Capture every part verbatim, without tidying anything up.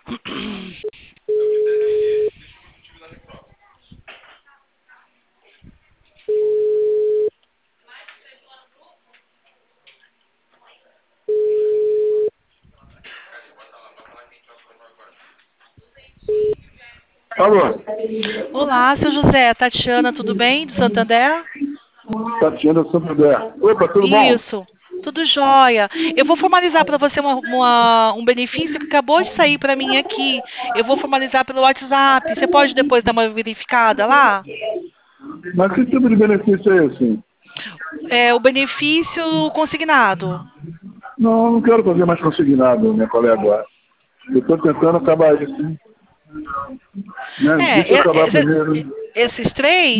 Alô? Olá, seu José. Tatiana, tudo bem? Do Santander? Tatiana Santander. Opa, tudo bom? Isso. Tudo jóia. Eu vou formalizar para você uma, uma- um benefício que acabou de sair para mim aqui. Eu vou formalizar pelo WhatsApp. Você pode depois dar uma verificada lá? Mas que tipo de benefício é esse? É o benefício consignado. Não, não quero fazer mais consignado, minha colega. Eu estou tentando acabar isso. Né? É, Deixa eu e- acabar esse- primeiro. esses três.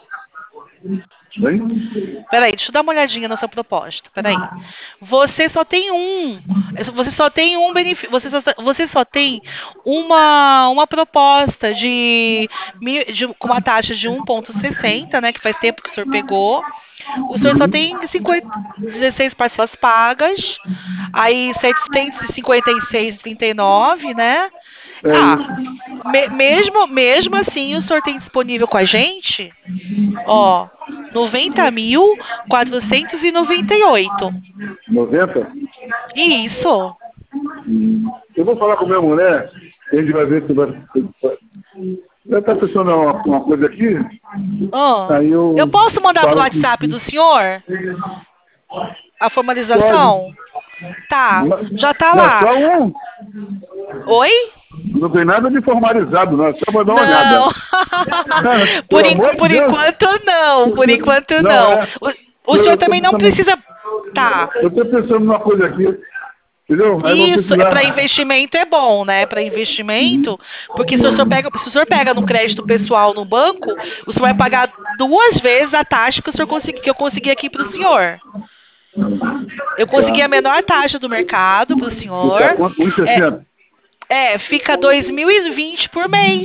Bem? Peraí, deixa eu dar uma olhadinha na sua proposta. Peraí. Você só tem um. Você só tem um benefício. Você só, você só tem uma, uma proposta de, mi- de- com uma taxa de um vírgula sessenta, né? Que faz tempo que o senhor pegou. O senhor só tem cinquenta, dezesseis parcelas pagas. Aí setecentos e cinquenta e seis e trinta e nove, né? É Ah, isso. me- mesmo, mesmo assim, o senhor tem disponível com a gente, ó, noventa mil quatrocentos e noventa e oito. noventa? Isso. Hum. Eu vou falar com minha mulher, a gente vai ver se vai... Já está pensando uma, uma coisa aqui, Ah, aí eu eu posso mandar pro falo WhatsApp que... do senhor a Pode. formalização? Tá, já tá Não, é lá. só um. Oi? Não tem nada de formalizado, não. É só para dar uma olhada. Não. Pelo por, enqu- amor de por Deus. enquanto não, por enquanto Não, não. é. O, o Eu senhor estou também não pensando, precisa. Tá. eu tô pensando numa coisa aqui. Entendeu? Aí eu vou Isso, é para precisar. investimento é bom, né? Para investimento, porque se o senhor Hum, pega, se o senhor pega no crédito pessoal no banco, o senhor vai pagar duas vezes a taxa que o senhor consegui, que eu consegui aqui para o senhor. Eu consegui tá. a menor taxa do mercado para o E tá senhor. quanto? É, um e sessenta. é, fica dois mil e vinte por mês.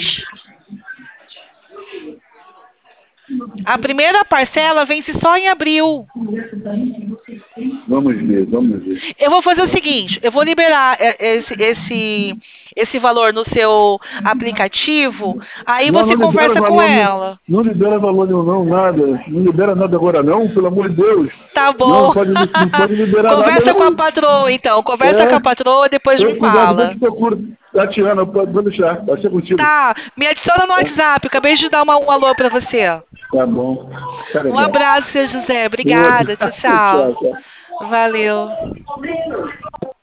A primeira parcela vence só em abril. Vamos ver, vamos ver. Eu vou fazer o seguinte, eu vou liberar é, esse, esse, esse valor no seu aplicativo, aí Não, não você libera conversa com valor, não, ela. não libera valor nenhum, não, nada. Não libera nada agora, não, pelo amor de Deus. Tá Não, não bom. pode, não pode liberar nada, Conversa com a não. patroa, então. Conversa com a É, patroa, depois me precisar, depois fala. te procuro. Tatiana, pode pode deixar, vai ser contigo. Tá, me adiciona no Tá, WhatsApp. Eu acabei de dar uma, um alô pra você. tá bom. Tá Um legal. abraço, seu José. Outro. Obrigada. Tchau, Tchau, tchau. tchau. Valeu.